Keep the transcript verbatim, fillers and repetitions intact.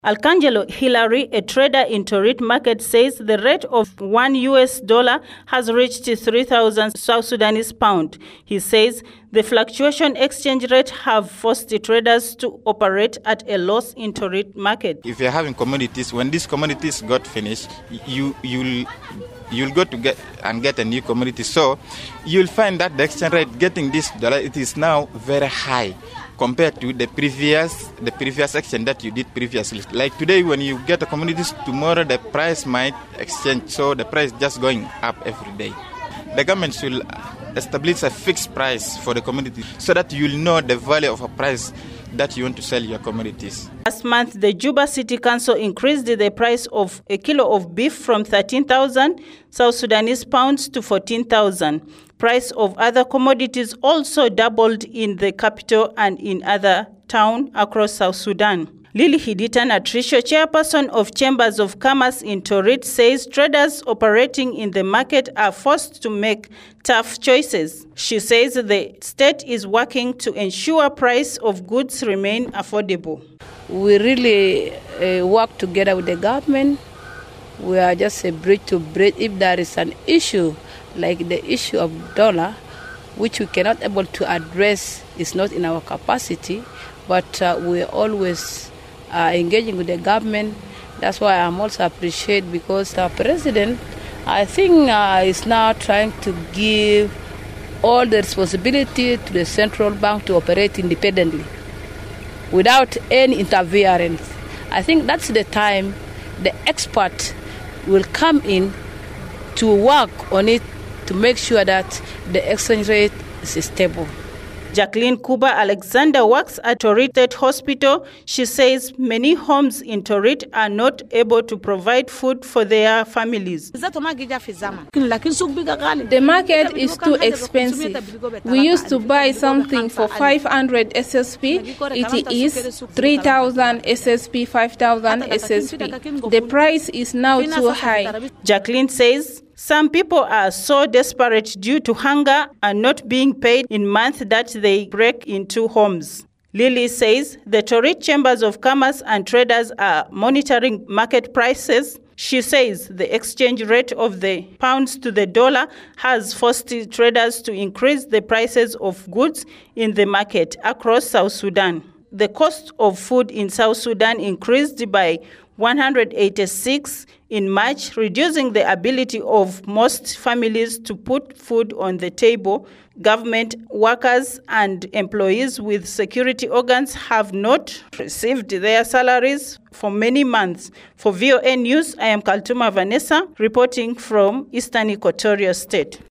Alcangelo Hillary, a trader in Torit Market, says the rate of one U S dollar has reached three thousand South Sudanese pound. He says the fluctuation exchange rate have forced the traders to operate at a loss in Torit Market. If you're having commodities, when these commodities got finished, you you'll you'll go to get and get a new commodity. So you'll find that the exchange rate getting this dollar, it is now very high compared to the previous the previous exchange that you did previously. Like today, when you get a commodities, tomorrow the price might exchange, so the price just going up every day. The government should establish a fixed price for the commodity so that you'll know the value of a price that you want to sell your commodities. Last month, the Juba City Council increased the price of a kilo of beef from thirteen thousand South Sudanese pounds to fourteen thousand. Price of other commodities also doubled in the capital and in other towns across South Sudan. Lily Hidita Natricio, chairperson of Chambers of Commerce in Torit, says traders operating in the market are forced to make tough choices. She says the state is working to ensure price of goods remain affordable. We really uh, work together with the government. We are just a bridge to bridge. If there is an issue like the issue of dollar, which we cannot able to address, is not in our capacity, but uh, we always are engaging with the government. That's why I'm also appreciate because our president, I think, uh, is now trying to give all the responsibility to the central bank to operate independently without any interference. I think that's the time the expert will come in to work on it to make sure that the exchange rate is stable. Jacqueline Kuba Alexander works at Torit State Hospital. She says many homes in Torit are not able to provide food for their families. The market is too expensive. We used to buy something for five hundred S S P. It is three thousand S S P, five thousand S S P. The price is now too high. Jacqueline says some people are so desperate due to hunger and not being paid in months that they break into homes. Lily says the Torit Chambers of Commerce and traders are monitoring market prices. She says the exchange rate of the pounds to the dollar has forced traders to increase the prices of goods in the market across South Sudan. The cost of food in South Sudan increased by one hundred eighty-six in March, reducing the ability of most families to put food on the table. Government workers and employees with security organs have not received their salaries for many months. For V O A News, I am Kaltuma Vanessa, reporting from Eastern Equatoria State.